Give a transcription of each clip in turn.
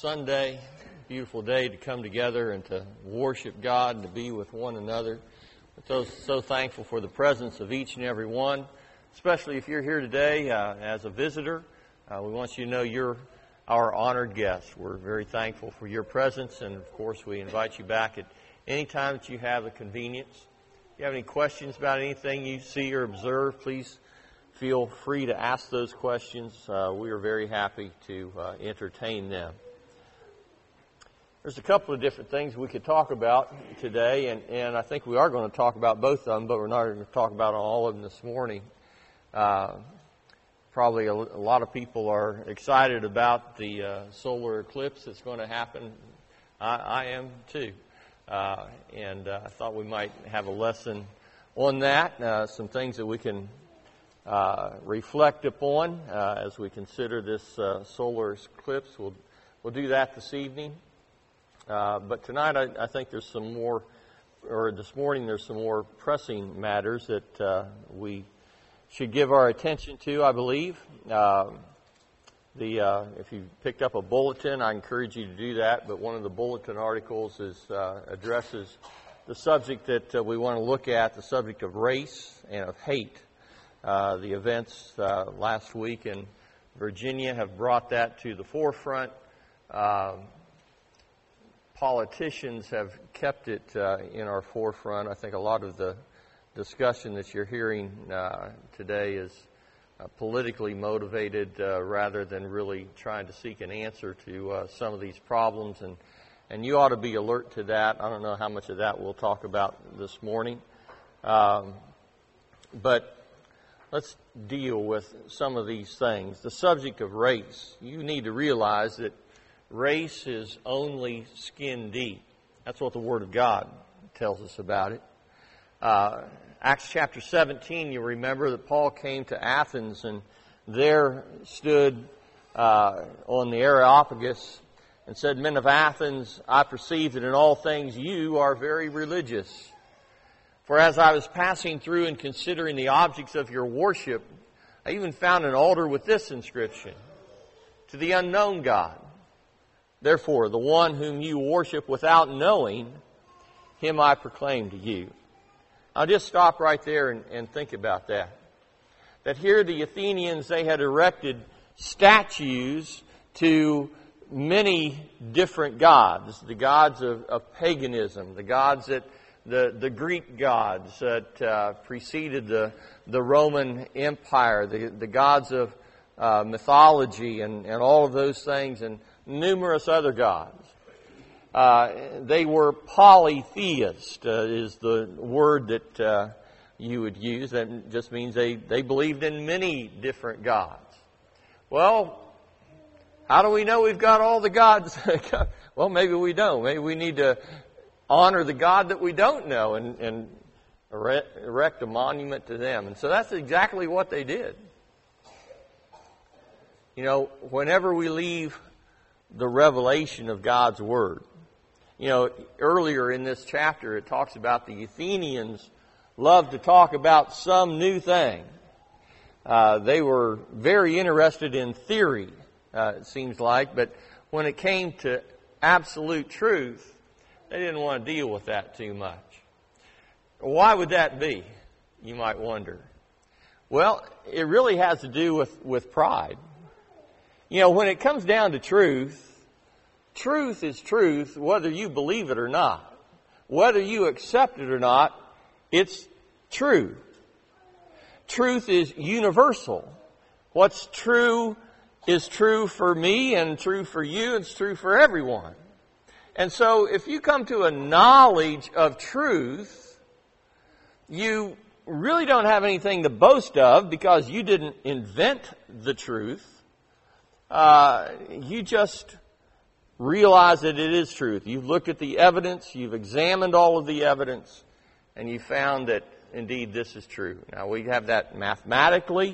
Sunday, beautiful day to come together and to worship God and to be with one another. We're so thankful for the presence of each and every one, especially if you're here today as a visitor. We want you to know you're our honored guest. We're very thankful for your presence, and of course we invite you back at any time that you have the convenience. If you have any questions about anything you see or observe, please feel free to ask those questions. We are very happy to entertain them. There's a couple of different things we could talk about today, and I think we are going to talk about both of them, but we're not going to talk about all of them this morning. Probably a lot of people are excited about the solar eclipse that's going to happen. I am too. And I thought we might have a lesson on that, some things that we can reflect upon as we consider this solar eclipse. We'll do that this evening. But tonight I think there's some more, or this morning there's some more pressing matters that we should give our attention to, I believe. If you picked up a bulletin, I encourage you to do that, but one of the bulletin articles addresses the subject that we want to look at, the subject of race and of hate. The events last week in Virginia have brought that to the forefront. Politicians have kept it in our forefront. I think a lot of the discussion that you're hearing today is politically motivated rather than really trying to seek an answer to some of these problems. And you ought to be alert to that. I don't know how much of that we'll talk about this morning. But let's deal with some of these things. The subject of race. You need to realize that race is only skin deep. That's what the Word of God tells us about it. Acts chapter 17, you remember that Paul came to Athens and there stood on the Areopagus and said, "Men of Athens, I perceive that in all things you are very religious. For as I was passing through and considering the objects of your worship, I even found an altar with this inscription, to the unknown God. Therefore, the one whom you worship without knowing, him I proclaim to you." I'll just stop right there and think about that. That here the Athenians, they had erected statues to many different gods. The gods of paganism, the gods that the Greek gods that preceded the Roman Empire, the gods of mythology and all of those things, and numerous other gods. They were polytheist, is the word that you would use. That just means they believed in many different gods. Well, how do we know we've got all the gods? Well, maybe we don't. Maybe we need to honor the God that we don't know and erect a monument to them. And so that's exactly what they did. You know, whenever we leave the revelation of God's Word. You know, earlier in this chapter it talks about the Athenians loved to talk about some new thing. They were very interested in theory, it seems like, but when it came to absolute truth, they didn't want to deal with that too much. Why would that be, you might wonder? Well, it really has to do with pride. You know, when it comes down to truth, truth is truth whether you believe it or not. Whether you accept it or not, it's true. Truth is universal. What's true is true for me and true for you and it's true for everyone. And so if you come to a knowledge of truth, you really don't have anything to boast of because you didn't invent the truth. You just realize that it is truth. You've looked at the evidence, you've examined all of the evidence, and you found that indeed this is true. Now we have that mathematically.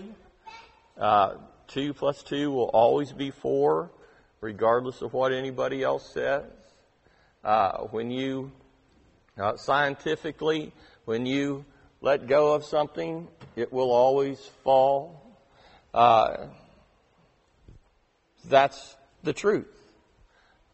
2 plus 2 will always be 4, regardless of what anybody else says. When you, scientifically, when you let go of something, it will always fall. That's the truth.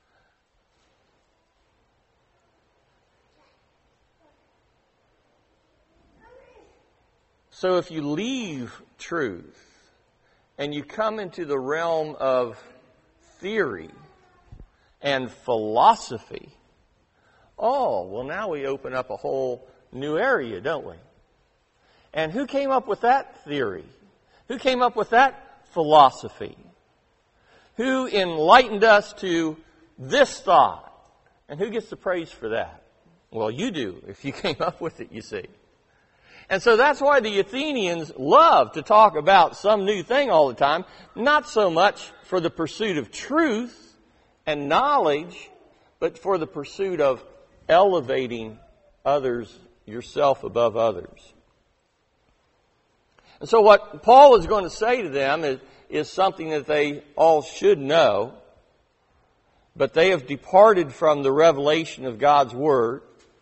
So if you leave truth and you come into the realm of theory and philosophy, well, now we open up a whole new area, don't we? And who came up with that theory? Who came up with that philosophy? Who enlightened us to this thought? And who gets the praise for that? Well, you do, if you came up with it, you see. And so that's why the Athenians love to talk about some new thing all the time, not so much for the pursuit of truth and knowledge, but for the pursuit of elevating others, yourself above others. And so what Paul is going to say to them is something that they all should know, but they have departed from the revelation of God's Word.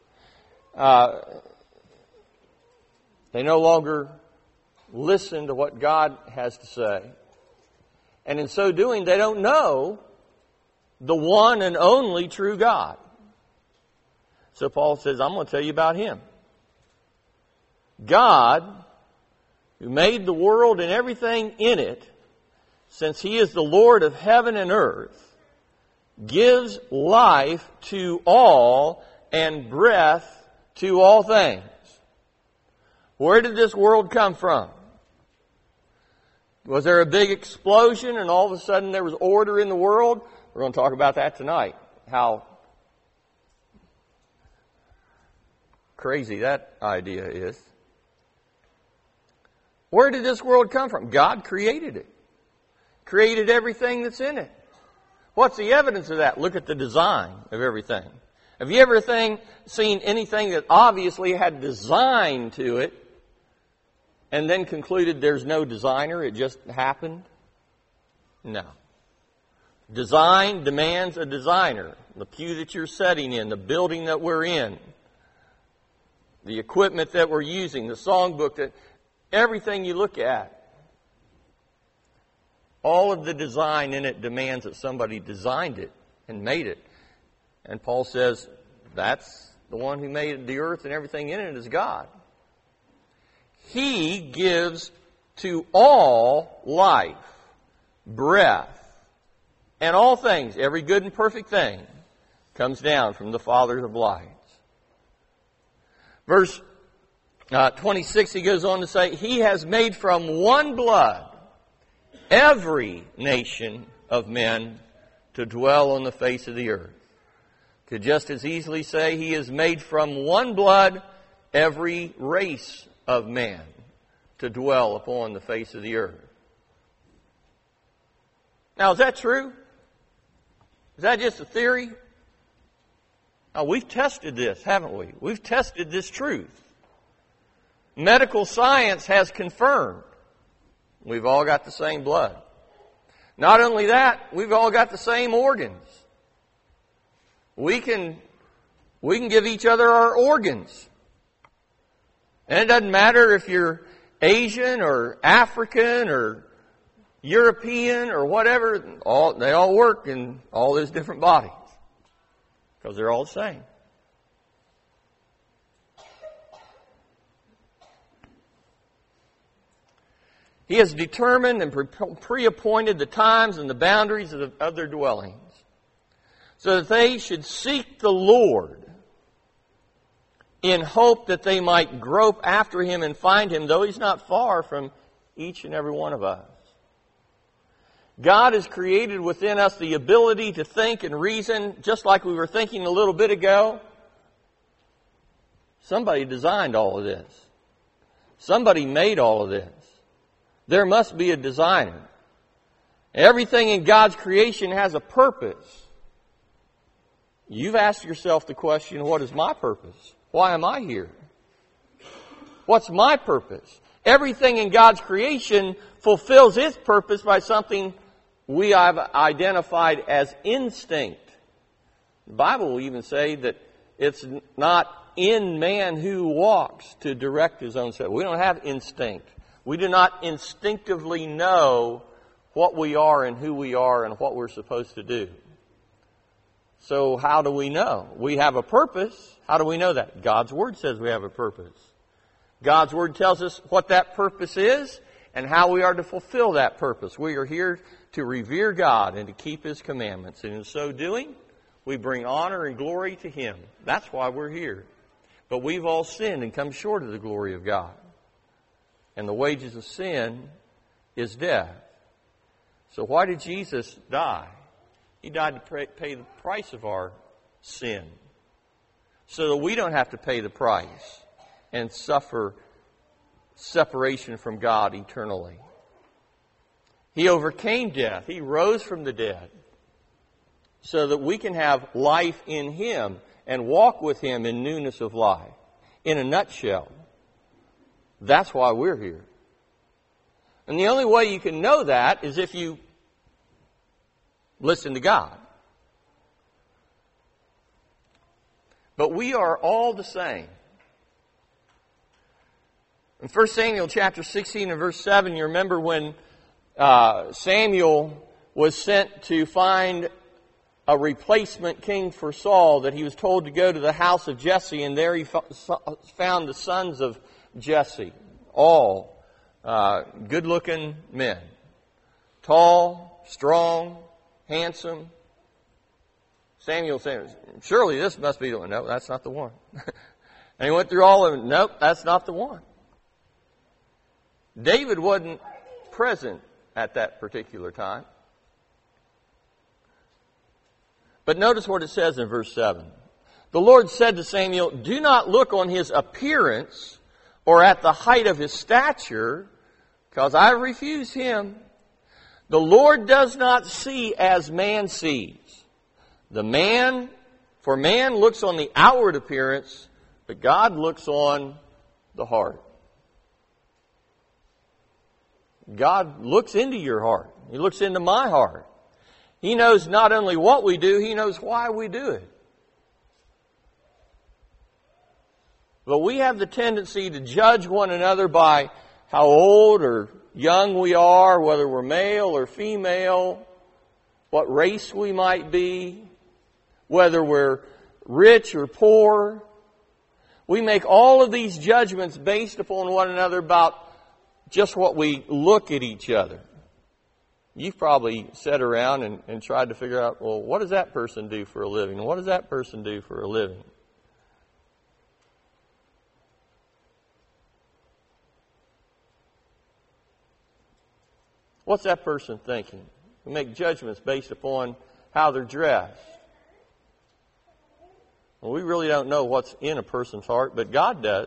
They no longer listen to what God has to say. And in so doing, they don't know the one and only true God. So Paul says, I'm going to tell you about Him. God, who made the world and everything in it, since He is the Lord of heaven and earth, gives life to all and breath to all things. Where did this world come from? Was there a big explosion and all of a sudden there was order in the world? We're going to talk about that tonight. How crazy that idea is. Where did this world come from? God created it. Created everything that's in it. What's the evidence of that? Look at the design of everything. Have you ever seen anything that obviously had design to it and then concluded there's no designer, it just happened? No. Design demands a designer. The pew that you're sitting in, the building that we're in, the equipment that we're using, the songbook, that everything you look at, all of the design in it demands that somebody designed it and made it. And Paul says, that's the one who made the earth and everything in it is God. He gives to all life, breath, and all things. Every good and perfect thing comes down from the Father of lights. Verse 26, he goes on to say, He has made from one blood every nation of men to dwell on the face of the earth. Could just as easily say He has made from one blood every race of man to dwell upon the face of the earth. Now, is that true? Is that just a theory? Now, we've tested this, haven't we? We've tested this truth. Medical science has confirmed we've all got the same blood. Not only that, we've all got the same organs. We can give each other our organs. And it doesn't matter if you're Asian or African or European or whatever, they all work in all those different bodies because they're all the same. He has determined and pre-appointed the times and the boundaries of their dwellings so that they should seek the Lord in hope that they might grope after Him and find Him, though He's not far from each and every one of us. God has created within us the ability to think and reason, just like we were thinking a little bit ago. Somebody designed all of this. Somebody made all of this. There must be a designer. Everything in God's creation has a purpose. You've asked yourself the question, what is my purpose? Why am I here? What's my purpose? Everything in God's creation fulfills its purpose by something we have identified as instinct. The Bible will even say that it's not in man who walks to direct his own self. We don't have instinct. We do not instinctively know what we are and who we are and what we're supposed to do. So how do we know? We have a purpose. How do we know that? God's Word says we have a purpose. God's Word tells us what that purpose is and how we are to fulfill that purpose. We are here to revere God and to keep His commandments. And in so doing, we bring honor and glory to Him. That's why we're here. But we've all sinned and come short of the glory of God. And the wages of sin is death. So why did Jesus die? He died to pay the price of our sin, so that we don't have to pay the price and suffer separation from God eternally. He overcame death. He rose from the dead so that we can have life in Him and walk with Him in newness of life. In a nutshell, that's why we're here. And the only way you can know that is if you listen to God. But we are all the same. In 1 Samuel chapter 16 and verse 7, you remember when Samuel was sent to find a replacement king for Saul, that he was told to go to the house of Jesse, and there he found the sons of Jesse, all good-looking men, tall, strong, handsome. Samuel said, surely this must be the one. No, that's not the one. And he went through all of them. Nope, that's not the one. David wasn't present at that particular time. But notice what it says in verse 7. The Lord said to Samuel, do not look on his appearance or at the height of his stature, because I refuse him. The Lord does not see as man sees. For man looks on the outward appearance, but God looks on the heart. God looks into your heart. He looks into my heart. He knows not only what we do, He knows why we do it. But we have the tendency to judge one another by how old or young we are, whether we're male or female, what race we might be, whether we're rich or poor. We make all of these judgments based upon one another about just what we look at each other. You've probably sat around and tried to figure out, well, what does that person do for a living? And what does that person do for a living? What's that person thinking? We make judgments based upon how they're dressed. Well, we really don't know what's in a person's heart, but God does.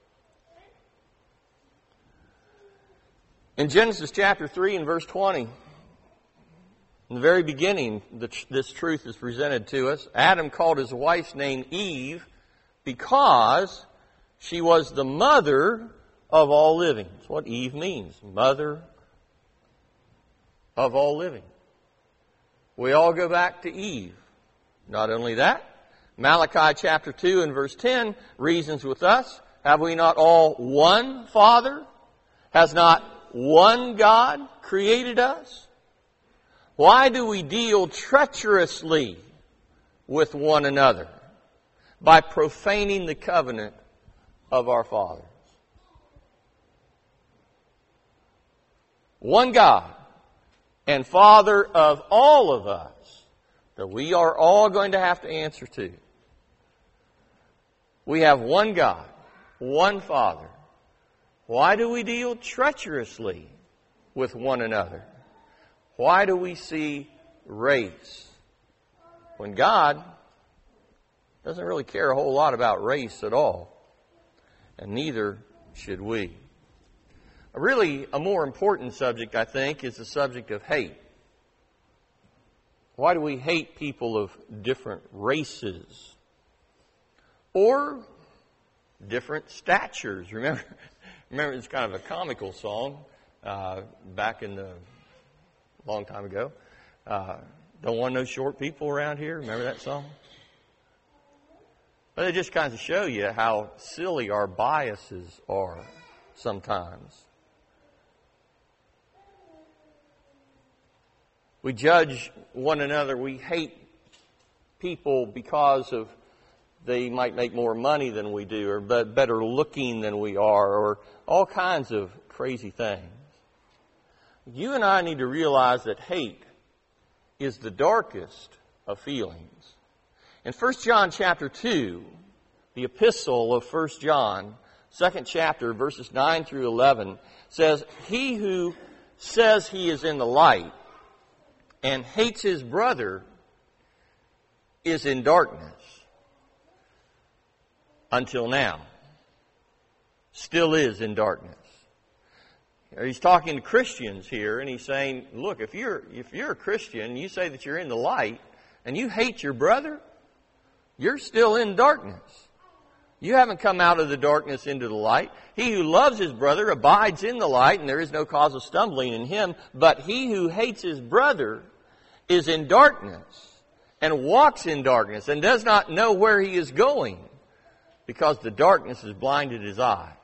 In Genesis chapter 3 and verse 20, in the very beginning, this truth is presented to us. Adam called his wife's name Eve because she was the mother of all living. That's what Eve means, mother of all living. We all go back to Eve. Not only that, Malachi chapter 2 and verse 10 reasons with us, have we not all one Father? Has not one God created us? Why do we deal treacherously with one another? By profaning the covenant of our fathers. One God and Father of all of us that we are all going to have to answer to. We have one God, one Father. Why do we deal treacherously with one another? Why do we see race? When God doesn't really care a whole lot about race at all. And neither should we. Really, a more important subject, I think, is the subject of hate. Why do we hate people of different races? Or different statures? Remember it's kind of a comical song back in the long time ago. Don't want no short people around here. Remember that song? But it just kind of show you how silly our biases are sometimes. We judge one another. We hate people because of they might make more money than we do, or better looking than we are, or all kinds of crazy things. You and I need to realize that hate is the darkest of feelings. In 1 John chapter 2, the epistle of 1 John, 2nd chapter, verses 9 through 11, says, "He who says he is in the light and hates his brother is in darkness until now." Still is in darkness. He's talking to Christians here, and he's saying, look, if you're a Christian, you say that you're in the light, and you hate your brother, you're still in darkness. You haven't come out of the darkness into the light. He who loves his brother abides in the light, and there is no cause of stumbling in him. But he who hates his brother is in darkness, and walks in darkness, and does not know where he is going, because the darkness has blinded his eyes.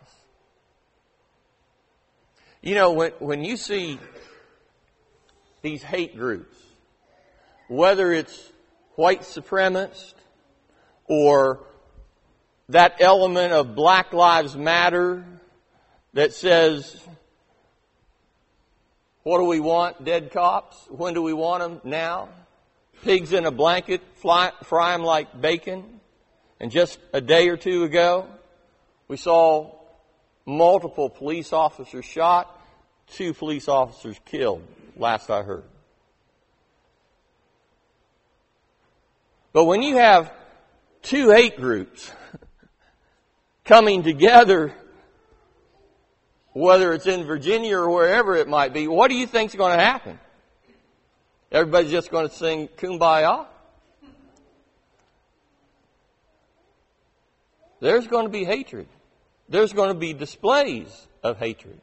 You know, when you see these hate groups, whether it's white supremacist or that element of Black Lives Matter that says, what do we want? Dead cops? When do we want them? Now. Pigs in a blanket, fry them like bacon. And just a day or two ago, we saw multiple police officers shot, 2 police officers killed, last I heard. But when you have 2 hate groups coming together, whether it's in Virginia or wherever it might be, what do you think is going to happen? Everybody's just going to sing Kumbaya? There's going to be hatred. There's going to be displays of hatred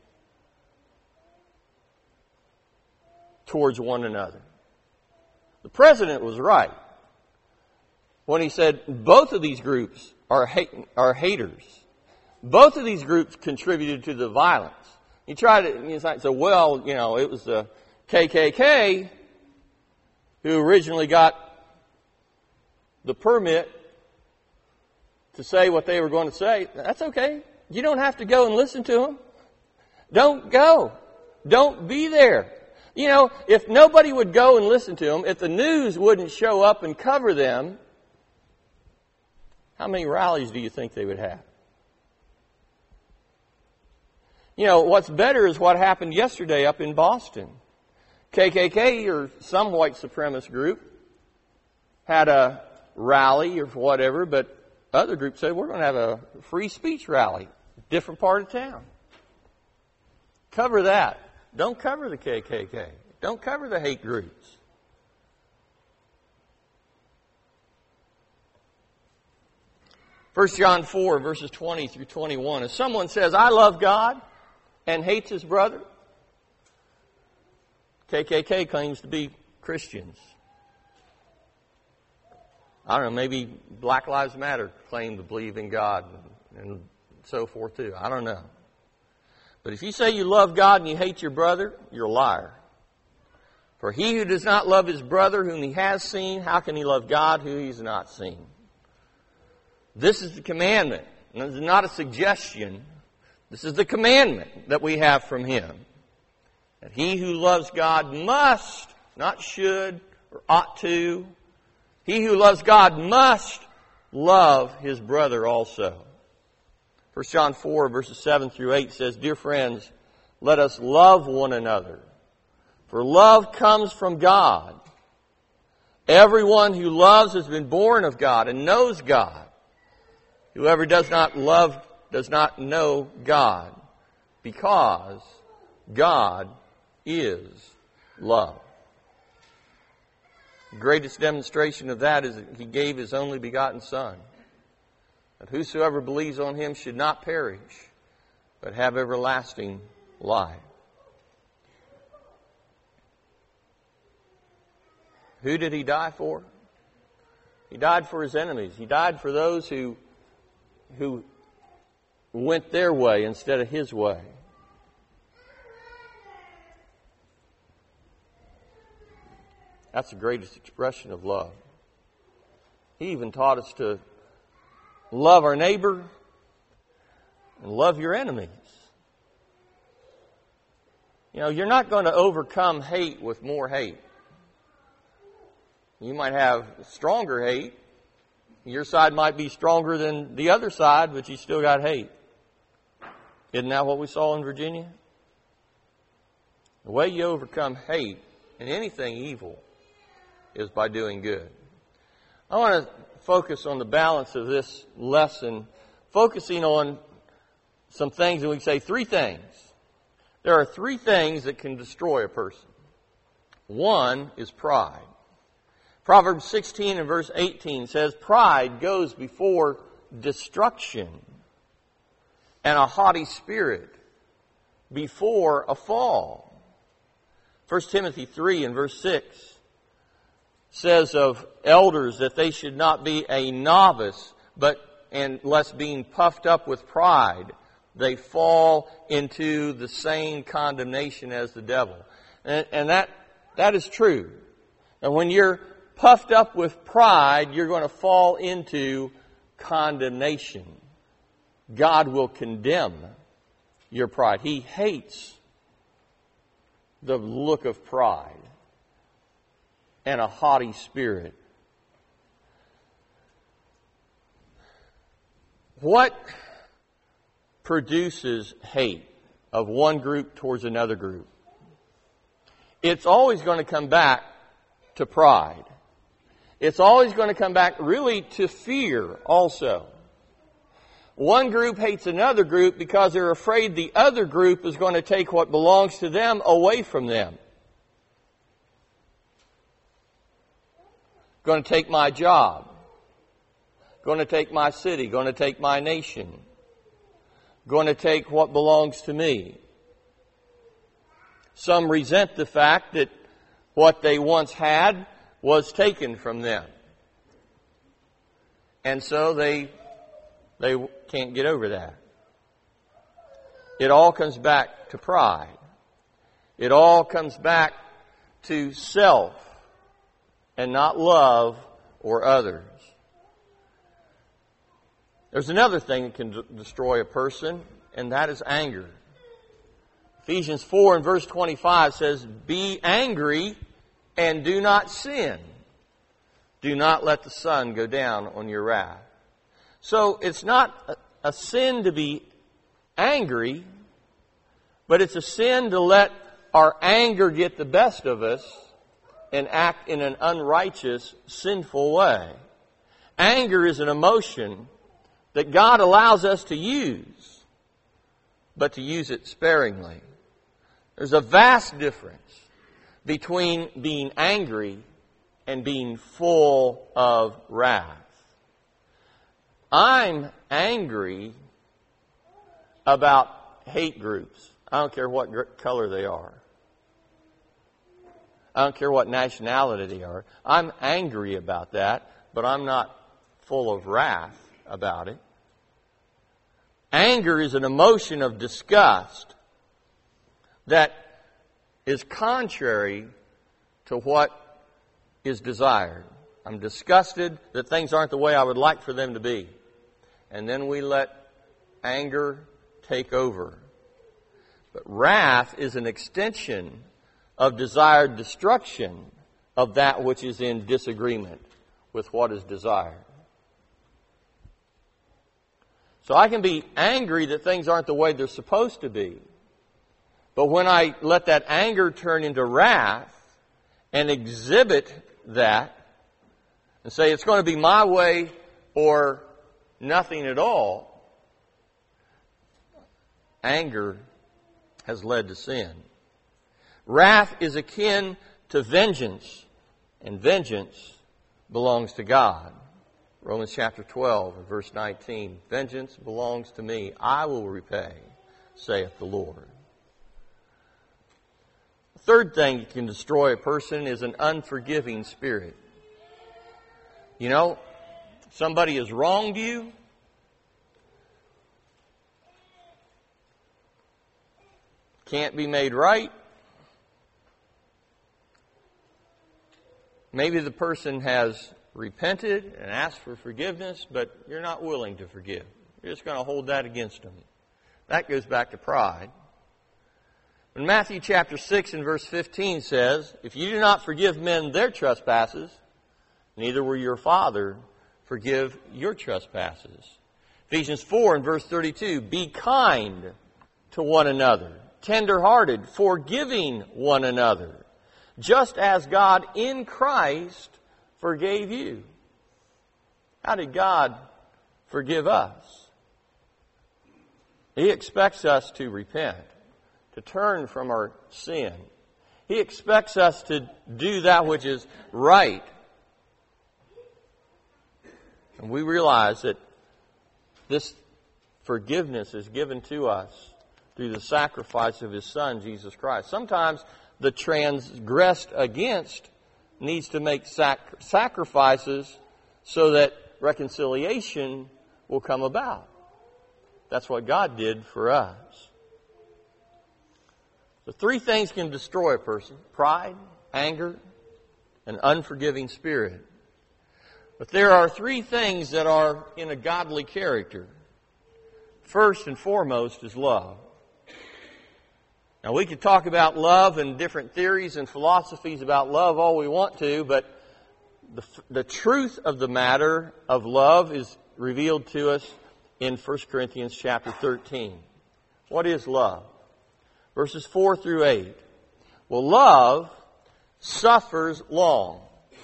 towards one another. The president was right when he said both of these groups are haters. Both of these groups contributed to the violence. He tried to say, well, it was the KKK who originally got the permit to say what they were going to say. That's okay. You don't have to go and listen to them. Don't go. Don't be there. If nobody would go and listen to them, if the news wouldn't show up and cover them, how many rallies do you think they would have? What's better is what happened yesterday up in Boston. KKK, or some white supremacist group, had a rally or whatever, but other groups said, we're going to have a free speech rally, different part of town. Cover that. Don't cover the KKK. Don't cover the hate groups. First John 4, verses 20 through 21. If someone says, I love God, and hates his brother, KKK claims to be Christians. I don't know, maybe Black Lives Matter claim to believe in God and so forth too. I don't know. But if you say you love God and you hate your brother, you're a liar. For he who does not love his brother whom he has seen, how can he love God who he has not seen? This is the commandment. And this is not a suggestion. This is the commandment that we have from him. That he who loves God must, not should or ought to, he who loves God must love his brother also. 1 John 4, verses 7 through 8 says, Dear friends, let us love one another, for love comes from God. Everyone who loves has been born of God and knows God. Whoever does not love does not know God, because God is love. The greatest demonstration of that is that he gave his only begotten Son, that whosoever believes on him should not perish, but have everlasting life. Who did he die for? He died for his enemies. He died for those who went their way instead of his way. That's the greatest expression of love. He even taught us to love our neighbor, and love your enemies. You know, you're not going to overcome hate with more hate. You might have stronger hate. Your side might be stronger than the other side, but you still got hate. Isn't that what we saw in Virginia? The way you overcome hate and anything evil is by doing good. I want to focus on the balance of this lesson, focusing on some things, and we can say three things. There are three things that can destroy a person. One is pride. Proverbs 16 and verse 18 says, pride goes before destruction, and a haughty spirit before a fall. 1 Timothy 3 and verse 6 says of elders that they should not be a novice, and lest being puffed up with pride, they fall into the same condemnation as the devil. And that is true. And when you're puffed up with pride, you're going to fall into condemnation. God will condemn your pride. He hates the look of pride and a haughty spirit. What produces hate of one group towards another group? It's always going to come back to pride. It's always going to come back really to fear also. One group hates another group because they're afraid the other group is going to take what belongs to them away from them. Going to take my job. Going to take my city. Going to take my nation. Going to take what belongs to me. Some resent the fact that what they once had was taken from them. And so they can't get over that. It all comes back to pride. It all comes back to self and not love or others. There's another thing that can destroy a person, and that is anger. Ephesians 4 and verse 25 says, be angry and do not sin. Do not let the sun go down on your wrath. So it's not a sin to be angry, but it's a sin to let our anger get the best of us and act in an unrighteous, sinful way. Anger is an emotion that God allows us to use, but to use it sparingly. There's a vast difference between being angry and being full of wrath. I'm angry about hate groups. I don't care what color they are. I don't care what nationality they are. I'm angry about that, but I'm not full of wrath about it. Anger is an emotion of disgust that is contrary to what is desired. I'm disgusted that things aren't the way I would like for them to be. And then we let anger take over. But wrath is an extension of desired destruction of that which is in disagreement with what is desired. So I can be angry that things aren't the way they're supposed to be. But when I let that anger turn into wrath and exhibit that and say it's going to be my way or nothing at all, anger has led to sin. Wrath is akin to vengeance, and vengeance belongs to God. Romans chapter 12 and verse 19, vengeance belongs to me, I will repay, saith the Lord. The third thing that can destroy a person is an unforgiving spirit. You know, somebody has wronged you. Can't be made right. Maybe the person has repented and asked for forgiveness, but you're not willing to forgive. You're just going to hold that against them. That goes back to pride. When Matthew chapter 6 and verse 15 says, if you do not forgive men their trespasses, neither will your Father forgive your trespasses. Ephesians 4 and verse 32, be kind to one another, tender-hearted, forgiving one another, just as God in Christ forgave you. How did God forgive us? He expects us to repent, to turn from our sin. He expects us to do that which is right. And we realize that this forgiveness is given to us through the sacrifice of His Son, Jesus Christ. Sometimes the transgressed against needs to make sacrifices so that reconciliation will come about. That's what God did for us. The three things can destroy a person: pride, anger, and unforgiving spirit. But there are three things that are in a godly character. First and foremost is love. Now, we could talk about love and different theories and philosophies about love all we want to, but the truth of the matter of love is revealed to us in 1 Corinthians chapter 13. What is love? Verses 4 through 8. Well, love suffers long.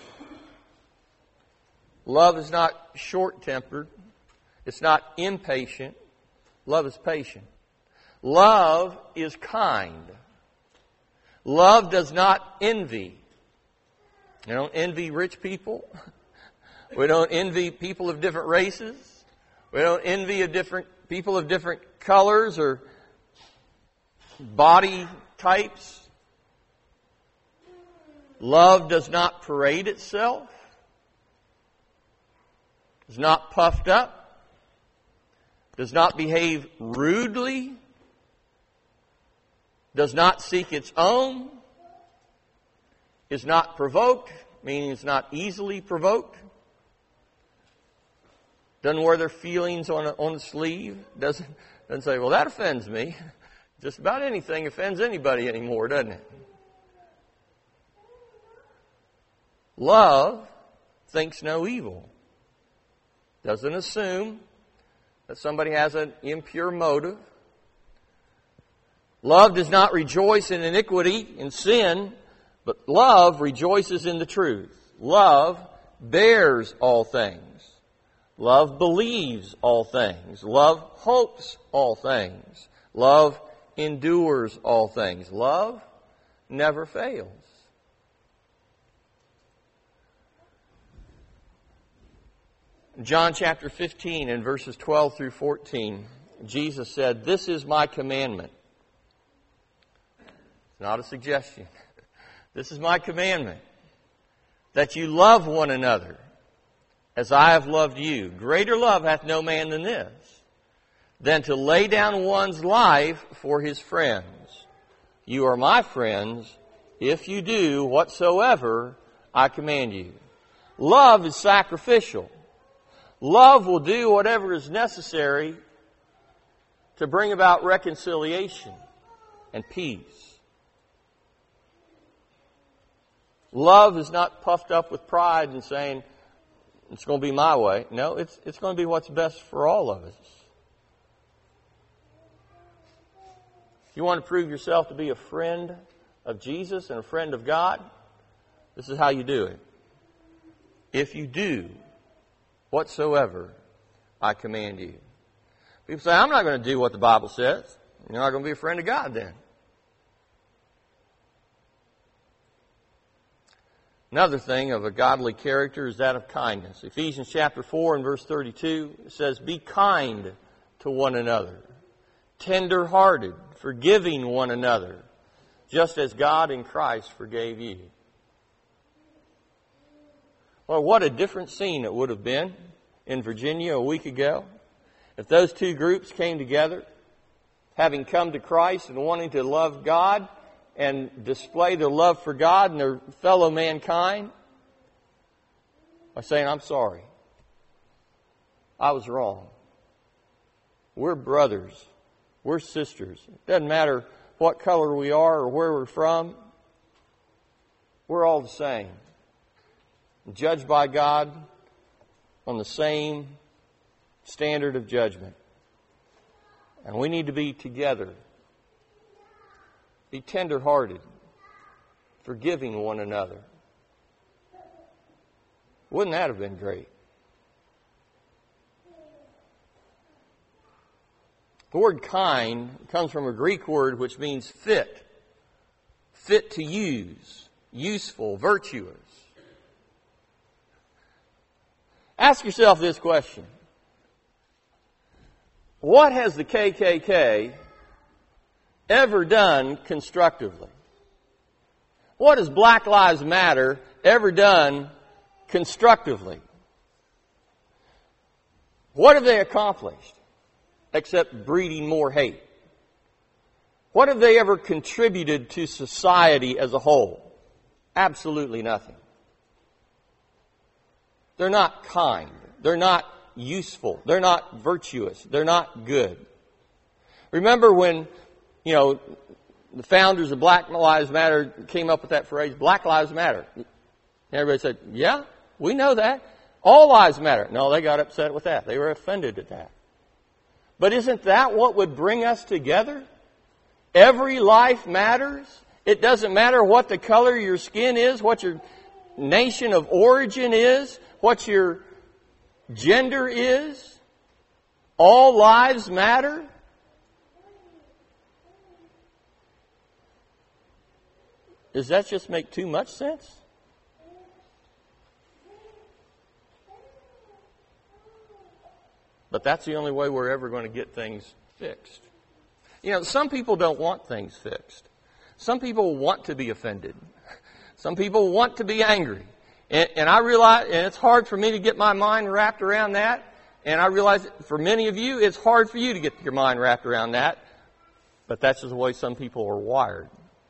Love is not short-tempered. It's not impatient. Love is patient. Love is kind. Love does not envy. You don't envy rich people. We don't envy people of different races. We don't envy people of different colors or body types. Love does not parade itself. Is not puffed up. Does not behave rudely. Does not seek its own, is not provoked, meaning it's not easily provoked, doesn't wear their feelings on the sleeve, doesn't say, well, that offends me. Just about anything offends anybody anymore, doesn't it? Love thinks no evil, doesn't assume that somebody has an impure motive. Love does not rejoice in iniquity, in sin, but love rejoices in the truth. Love bears all things. Love believes all things. Love hopes all things. Love endures all things. Love never fails. John chapter 15 and verses 12 through 14, Jesus said, "This is my commandment." Not a suggestion. This is my commandment, that you love one another as I have loved you. Greater love hath no man than this, than to lay down one's life for his friends. You are my friends if you do whatsoever I command you. Love is sacrificial. Love will do whatever is necessary to bring about reconciliation and peace. Love is not puffed up with pride and saying, it's going to be my way. No, it's going to be what's best for all of us. If you want to prove yourself to be a friend of Jesus and a friend of God, this is how you do it. If you do whatsoever I command you. People say, I'm not going to do what the Bible says. You're not going to be a friend of God then. Another thing of a godly character is that of kindness. Ephesians chapter 4 and verse 32 says, be kind to one another, tender-hearted, forgiving one another, just as God in Christ forgave you. Well, what a different scene it would have been in Virginia a week ago if those two groups came together, having come to Christ and wanting to love God and display their love for God and their fellow mankind. by saying, I'm sorry. I was wrong. We're brothers. We're sisters. It doesn't matter what color we are or where we're from. We're all the same. Judged by God on the same standard of judgment. And we need to be together. Be tender-hearted. Forgiving one another. Wouldn't that have been great? The word kind comes from a Greek word which means fit. Fit to use. Useful. Virtuous. Ask yourself this question. What has the KKK ever done constructively? What has Black Lives Matter ever done constructively? What have they accomplished except breeding more hate? What have they ever contributed to society as a whole? Absolutely nothing. They're not kind. They're not useful. They're not virtuous. They're not good. Remember when, the founders of Black Lives Matter came up with that phrase, Black Lives Matter. And everybody said, yeah, we know that. All lives matter. No, they got upset with that. They were offended at that. But isn't that what would bring us together? Every life matters. It doesn't matter what the color of your skin is, what your nation of origin is, what your gender is. All lives matter. Does that just make too much sense? But that's the only way we're ever going to get things fixed. Some people don't want things fixed. Some people want to be offended. Some people want to be angry. And I realize, and it's hard for me to get my mind wrapped around that. And I realize for many of you, it's hard for you to get your mind wrapped around that. But that's just the way some people are wired.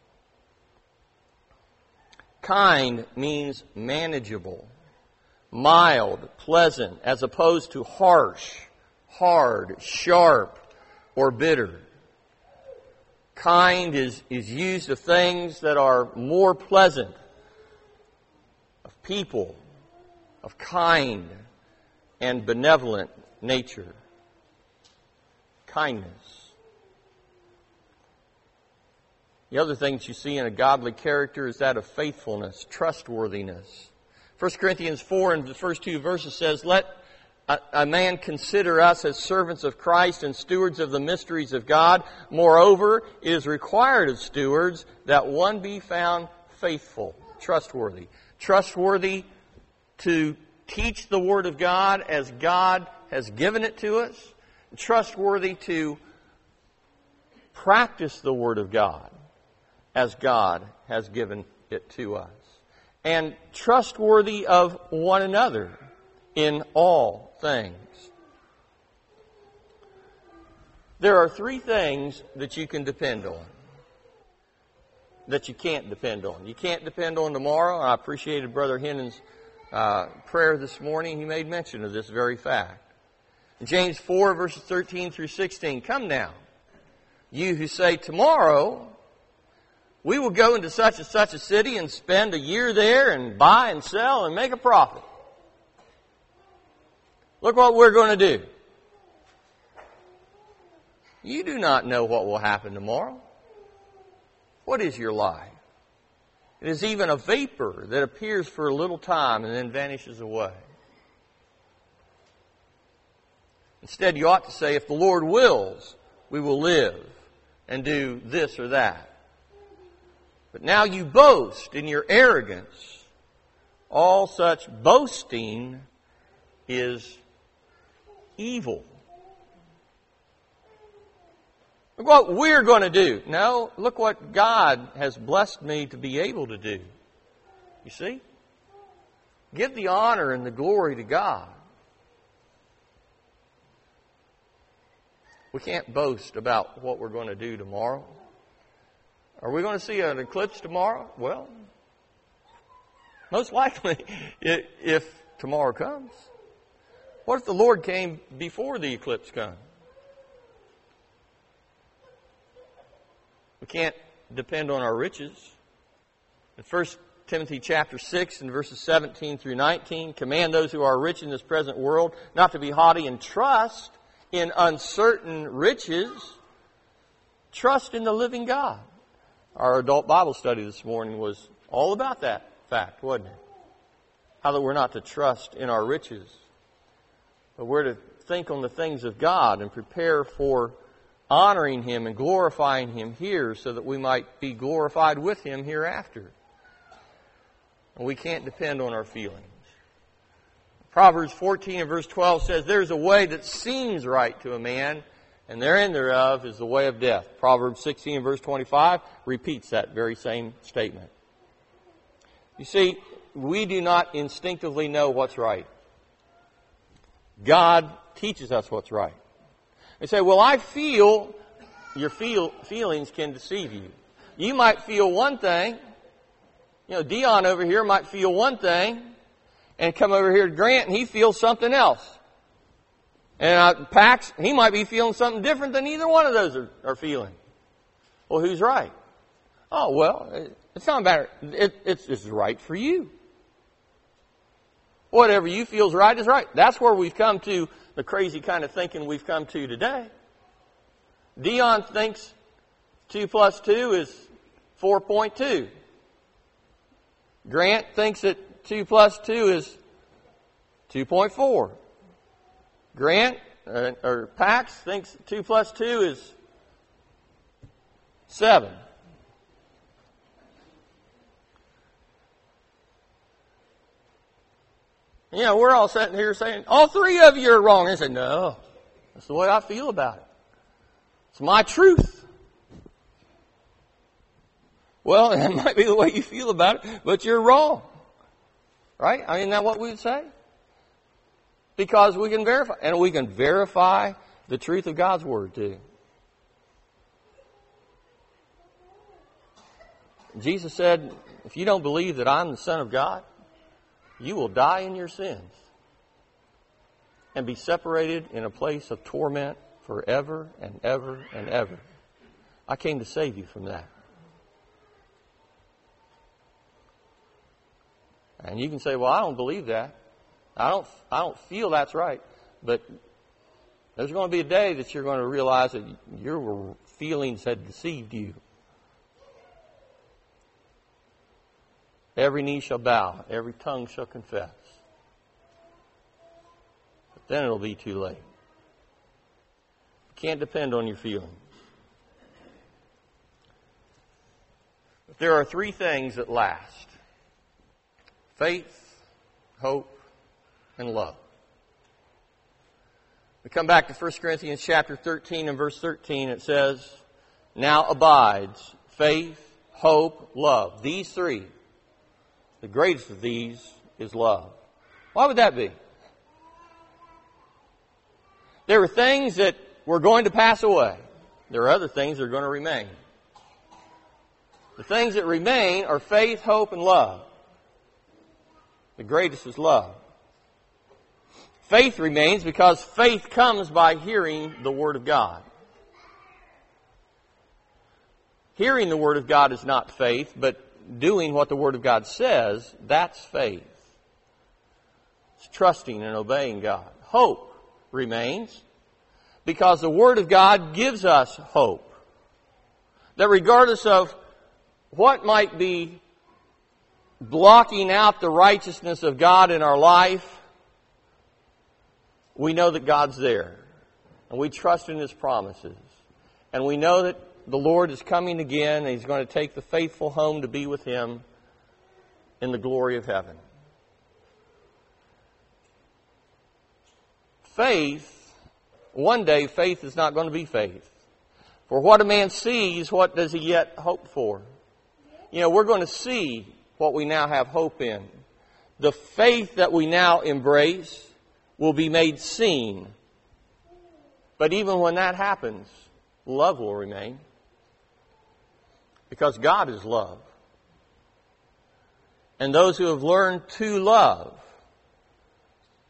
Kind means manageable, mild, pleasant, as opposed to harsh, hard, sharp, or bitter. Kind is used of things that are more pleasant, of people, of kind and benevolent nature. Kindness. The other things you see in a godly character is that of faithfulness, trustworthiness. 1 Corinthians 4 in the first 2 verses says, let a man consider us as servants of Christ and stewards of the mysteries of God. Moreover, it is required of stewards that one be found faithful, trustworthy. Trustworthy to teach the Word of God as God has given it to us. Trustworthy to practice the Word of God as God has given it to us. And trustworthy of one another in all things. There are 3 things that you can depend on, that you can't depend on. You can't depend on tomorrow. I appreciated Brother Hennon's prayer this morning. He made mention of this very fact. In James 4, verses 13 through 16, come now, you who say, tomorrow we will go into such and such a city and spend a year there and buy and sell and make a profit. Look what we're going to do. You do not know what will happen tomorrow. What is your life? It is even a vapor that appears for a little time and then vanishes away. Instead, you ought to say, if the Lord wills, we will live and do this or that. But now you boast in your arrogance. All such boasting is evil. Look what we're going to do. No, look what God has blessed me to be able to do. You see? Give the honor and the glory to God. We can't boast about what we're going to do tomorrow. Are we going to see an eclipse tomorrow? Well, most likely, if tomorrow comes? What if the Lord came before the eclipse comes? We can't depend on our riches. In 1 Timothy chapter 6 and verses 17 through 19, command those who are rich in this present world not to be haughty and trust in uncertain riches. Trust in the living God. Our adult Bible study this morning was all about that fact, wasn't it? How that we're not to trust in our riches, but we're to think on the things of God and prepare for honoring Him and glorifying Him here so that we might be glorified with Him hereafter. And we can't depend on our feelings. Proverbs 14 and verse 12 says, there's a way that seems right to a man, and therein thereof is the way of death. Proverbs 16 and verse 25 repeats that very same statement. You see, we do not instinctively know what's right. God teaches us what's right. They say, well, I feel, your feelings can deceive you. You might feel one thing. You know, Dion over here might feel one thing and come over here to Grant and he feels something else. And Pax, he might be feeling something different than either one of those are feeling. Well, who's right? Oh, well, it's not matter. It's right for you. Whatever you feel is right. That's where we've come to the crazy kind of thinking we've come to today. Dion thinks 2 plus 2 is 4.2. Grant thinks that 2 plus 2 is 2.4. Grant, or Pax, thinks 2 plus 2 is 7. You know, we're all sitting here saying, all three of you are wrong. And they say, no, that's the way I feel about it. It's my truth. Well, that might be the way you feel about it, but you're wrong. Right? I mean, isn't that what we would say? Because we can verify. And we can verify the truth of God's Word, too. Jesus said, if you don't believe that I'm the Son of God, you will die in your sins and be separated in a place of torment forever and ever and ever. I came to save you from that. And you can say, well, I don't believe that. I don't feel that's right. But there's going to be a day that you're going to realize that your feelings had deceived you. Every knee shall bow, every tongue shall confess. But then it'll be too late. You can't depend on your feelings. But there are 3 things that last: faith, hope, and love. We come back to 1 Corinthians chapter 13 and verse 13. It says, now abides faith, hope, love. These 3. The greatest of these is love. Why would that be? There are things that were going to pass away. There are other things that are going to remain. The things that remain are faith, hope, and love. The greatest is love. Faith remains because faith comes by hearing the Word of God. Hearing the Word of God is not faith, but doing what the Word of God says, that's faith. It's trusting and obeying God. Hope remains because the Word of God gives us hope. That regardless of what might be blocking out the righteousness of God in our life, we know that God's there. And we trust in His promises. And we know that the Lord is coming again, and He's going to take the faithful home to be with Him in the glory of heaven. Faith, one day faith is not going to be faith. For what a man sees, what does he yet hope for? You know, we're going to see what we now have hope in. The faith that we now embrace will be made seen. But even when that happens, love will remain. Because God is love. And those who have learned to love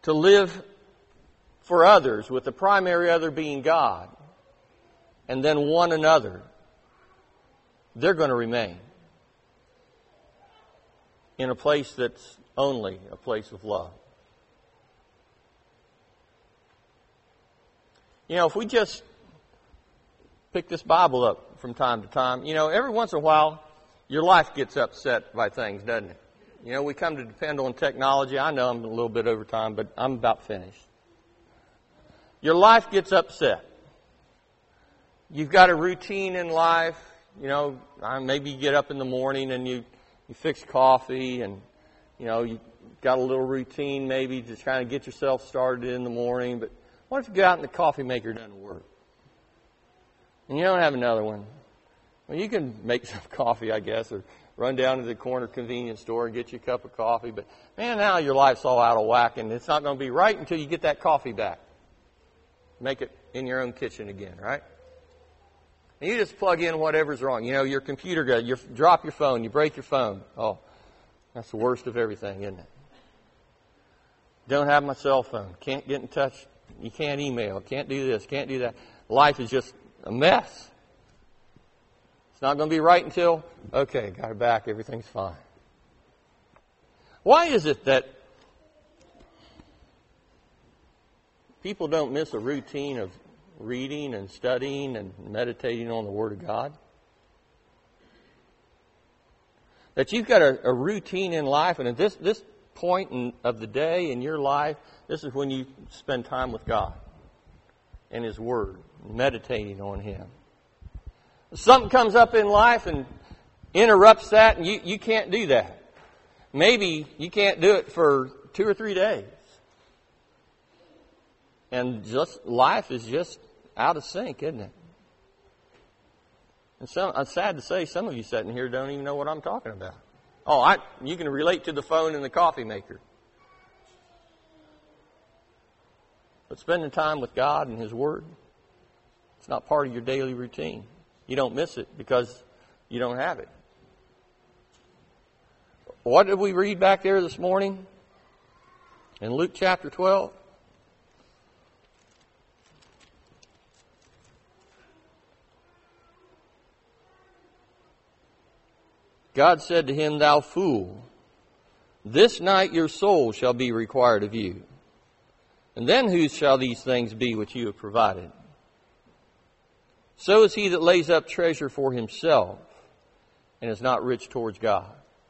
to live for others, with the primary other being God, and then one another, they're going to remain in a place that's only a place of love. You know, if we just pick this Bible up from time to time, you know, every once in a while, your life gets upset by things, doesn't it? You know, we come to depend on technology. I know I'm a little bit over time, but I'm about finished. Your life gets upset. You've got a routine in life. You know, maybe you get up in the morning and you fix coffee, and, you know, you got a little routine maybe to kind of get yourself started in the morning. But what if you go out and the coffee maker doesn't work? And you don't have another one? Well, you can make some coffee, I guess, or run down to the corner convenience store and get you a cup of coffee. But, man, now your life's all out of whack, and it's not going to be right until you get that coffee back. Make it in your own kitchen again, right? And you just plug in whatever's wrong. You know, your computer goes, you drop your phone, you break your phone. Oh, that's the worst of everything, isn't it? Don't have my cell phone. Can't get in touch. You can't email. Can't do this. Can't do that. Life is just a mess. It's not going to be right until, okay, got it back. Everything's fine. Why is it that people don't miss a routine of reading and studying and meditating on the Word of God? That you've got a routine in life, and at this point of the day in your life, this is when you spend time with God and His Word, meditating on Him. Something comes up in life and interrupts that, and you can't do that. Maybe you can't do it for 2 or 3 days. And just life is just out of sync, isn't it? And I'm sad to say, some of you sitting here don't even know what I'm talking about. Oh, you can relate to the phone and the coffee maker. But spending time with God and His Word, it's not part of your daily routine. You don't miss it because you don't have it. What did we read back there this morning? In Luke chapter 12? God said to him, "Thou fool, this night your soul shall be required of you. And then whose shall these things be which you have provided? So is he that lays up treasure for himself and is not rich towards God."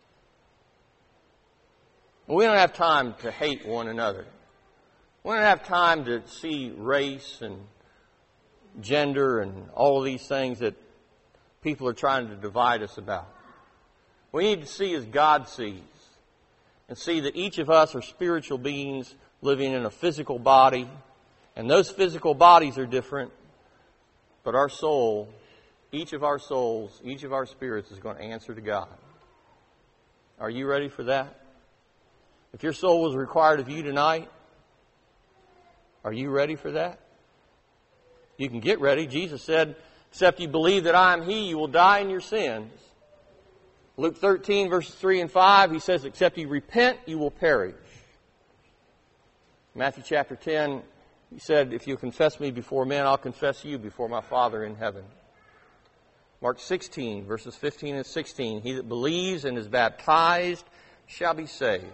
We don't have time to hate one another. We don't have time to see race and gender and all of these things that people are trying to divide us about. We need to see as God sees, and see that each of us are spiritual beings living in a physical body, and those physical bodies are different, but our soul, each of our souls, each of our spirits is going to answer to God. Are you ready for that? If your soul was required of you tonight, are you ready for that? You can get ready. Jesus said, "Except you believe that I am He, you will die in your sins." Luke 13, verses 3 and 5, He says, "Except you repent, you will perish." Matthew chapter 10, He said, "If you confess me before men, I'll confess you before my Father in heaven." Mark 16, verses 15 and 16, "He that believes and is baptized shall be saved."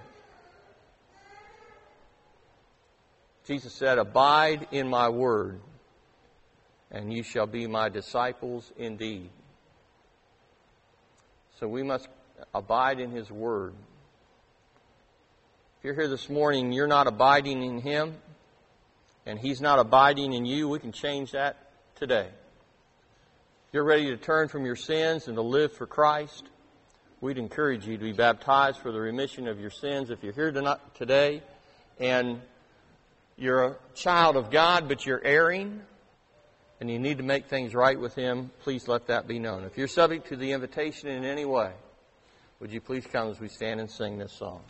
Jesus said, "Abide in my word, and you shall be my disciples indeed." So we must abide in His Word. If you're here this morning, you're not abiding in Him, and He's not abiding in you, we can change that today. If you're ready to turn from your sins and to live for Christ, we'd encourage you to be baptized for the remission of your sins. If you're here today and you're a child of God, but you're erring, and you need to make things right with Him, please let that be known. If you're subject to the invitation in any way, would you please come as we stand and sing this song?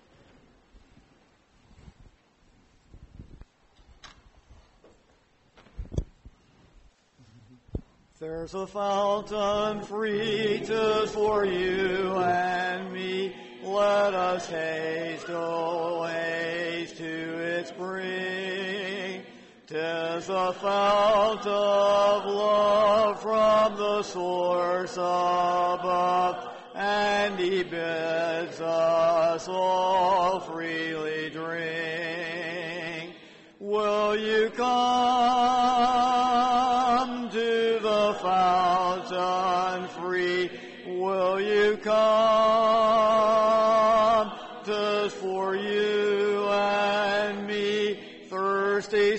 There's a fountain free just for you and me. Let us haste, oh, haste to it. its spring. 'Tis a fount of love from the source above, and he bids us all freely drink. Will you come to the fountain free? Will you come? 'Tis for you and me, thirsty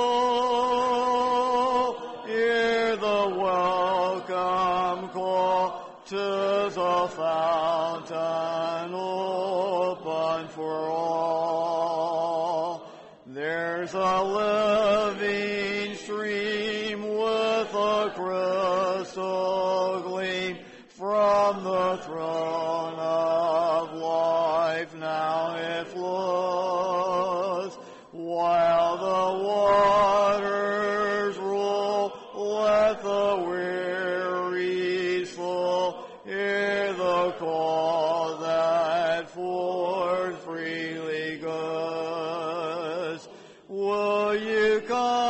soul. Hear the welcome call. 'Tis a fountain open for all. There's a living stream with a crystal gleam from the throne of life. Now it flows while the waters roll. Let the weary soul hear the call that forth freely goes. Will you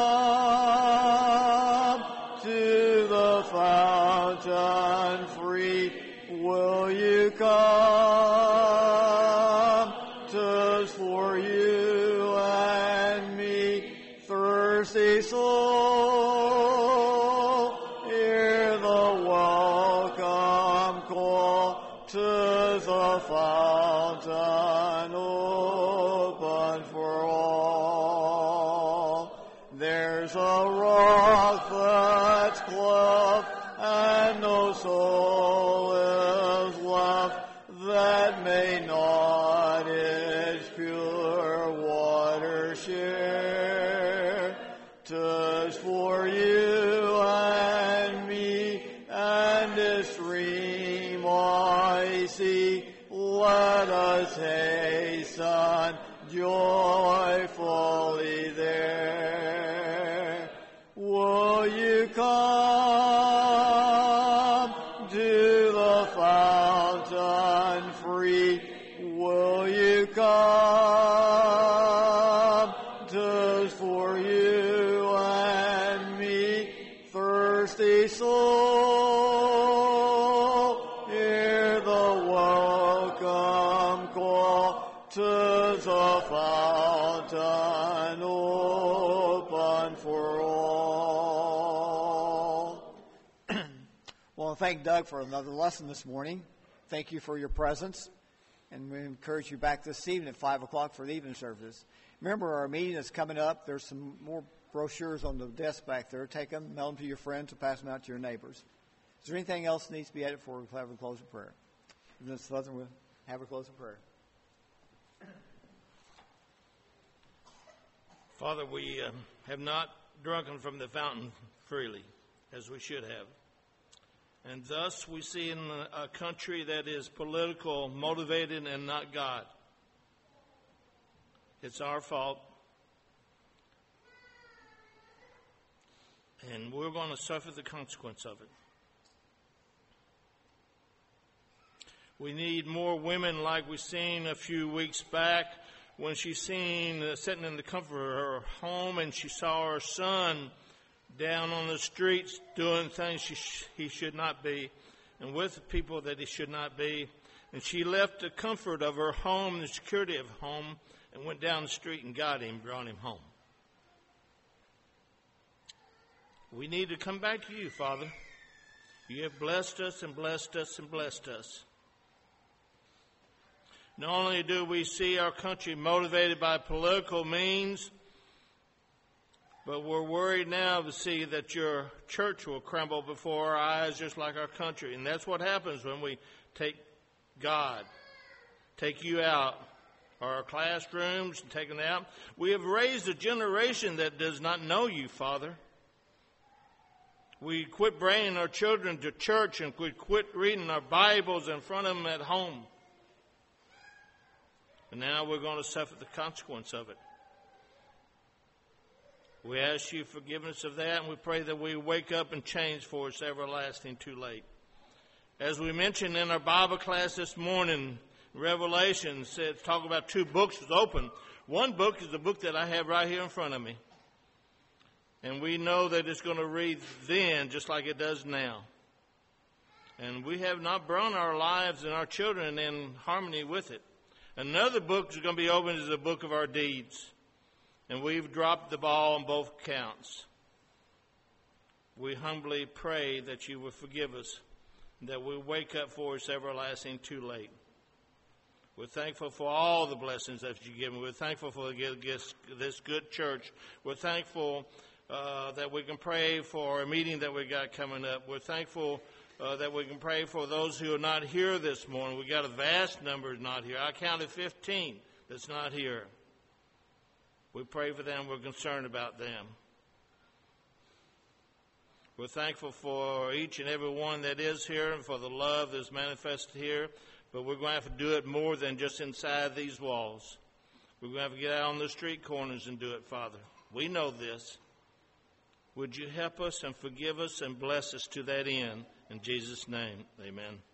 come to the fountain free? Will you come? 'Tis for you and me, thirsty soul. Hear the welcome call. 'Tis a fountain open for all. There's a rock that's cleft, and no soul is left that may not its pure water share. 'Tis for you and me, and its stream I see. Let us hasten joyfully there. Will you come to the fountain free? Will you come? 'Tis for you and me, thirsty soul. Hear the welcome call. 'Tis a fountain open for all. Well, thank Doug for another lesson this morning. Thank you for your presence. And we encourage you back this evening at 5 o'clock for the evening service. Remember, our meeting is coming up. There's some more brochures on the desk back there. Take them, mail them to your friends, and pass them out to your neighbors. Is there anything else that needs to be added before we have a closing prayer? If there's nothing, we'll have a closing prayer. Father, we have not drunken from the fountain freely, as we should have. And thus we see in a country that is political, motivated, and not God. It's our fault. And we're going to suffer the consequence of it. We need more women like we seen a few weeks back when she seen sitting in the comfort of her home and she saw her son down on the streets doing things he should not be and with people that he should not be. And she left the comfort of her home, the security of home, and went down the street and got him, brought him home. We need to come back to you, Father. You have blessed us and blessed us and blessed us. Not only do we see our country motivated by political means, but we're worried now to see that your church will crumble before our eyes just like our country. And that's what happens when we take God, take you out, or our classrooms, and take them out. We have raised a generation that does not know you, Father. We quit bringing our children to church and we quit reading our Bibles in front of them at home. And now we're going to suffer the consequence of it. We ask you forgiveness of that, and we pray that we wake up and change for it's everlasting too late. As we mentioned in our Bible class this morning, Revelation said, talk about two books was open. One book is the book that I have right here in front of me. And we know that it's going to read then just like it does now. And we have not brought our lives and our children in harmony with it. Another book is going to be opened is the book of our deeds. And we've dropped the ball on both counts. We humbly pray that you will forgive us, that we wake up for it's everlasting too late. We're thankful for all the blessings that you've given. We're thankful for this good church. We're thankful that we can pray for a meeting that we got coming up. We're thankful that we can pray for those who are not here this morning. We got a vast number not here. I counted 15 that's not here. We pray for them. We're concerned about them. We're thankful for each and every one that is here and for the love that's manifested here. But we're going to have to do it more than just inside these walls. We're going to have to get out on the street corners and do it, Father. We know this. Would you help us and forgive us and bless us to that end? In Jesus' name, amen.